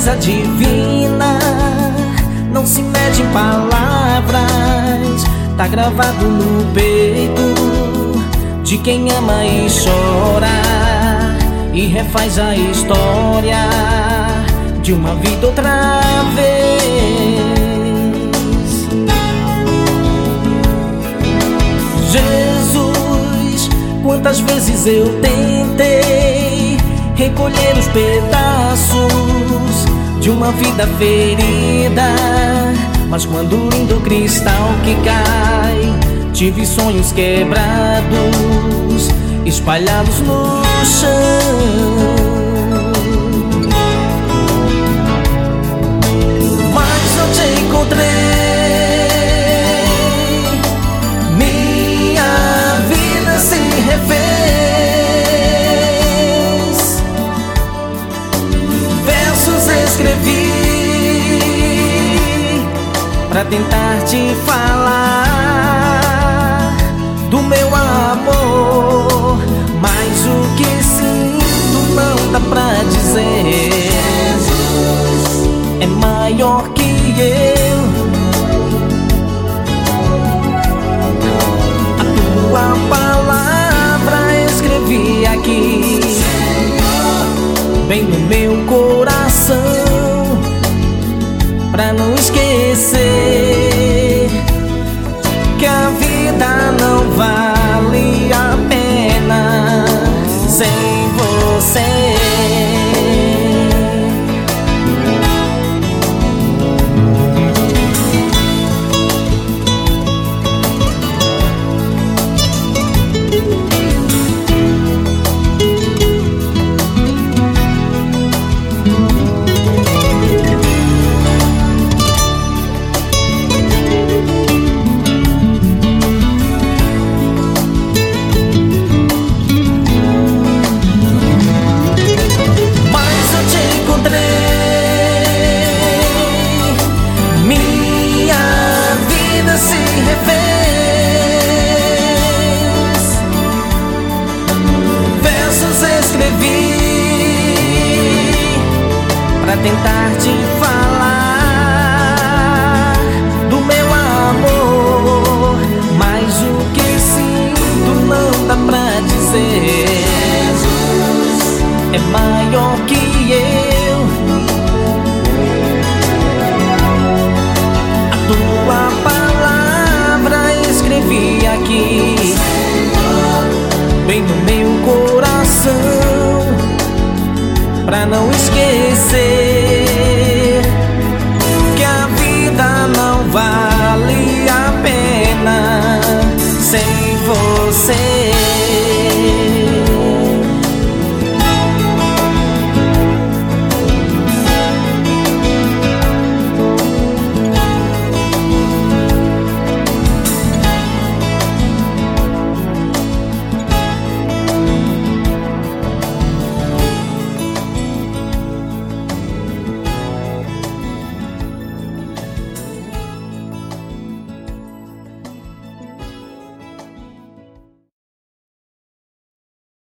coisa divina não se mede em palavras, tá gravado no peito de quem ama e chora e refaz a história de uma vida outra vez. Jesus, quantas vezes eu tentei recolher os pedaços de uma vida ferida, mas quando o lindo cristal que cai, tive sonhos quebrados, espalhados no chão. Mas eu te encontrei, minha vida se refez, versos escrevi pra tentar te falar do meu amor, mas o que sinto não dá pra dizer. É maior que eu. A tua palavra escrevi aqui, bem no meu coração, pra não esquecer que a vida não vale a pena sem você. Pra tentar te falar do meu amor, mas o que sinto não dá pra dizer. É maior que eu. A tua palavra escrevi aqui, bem no meu coração, pra não esquecer que a vida não vale a pena sem você.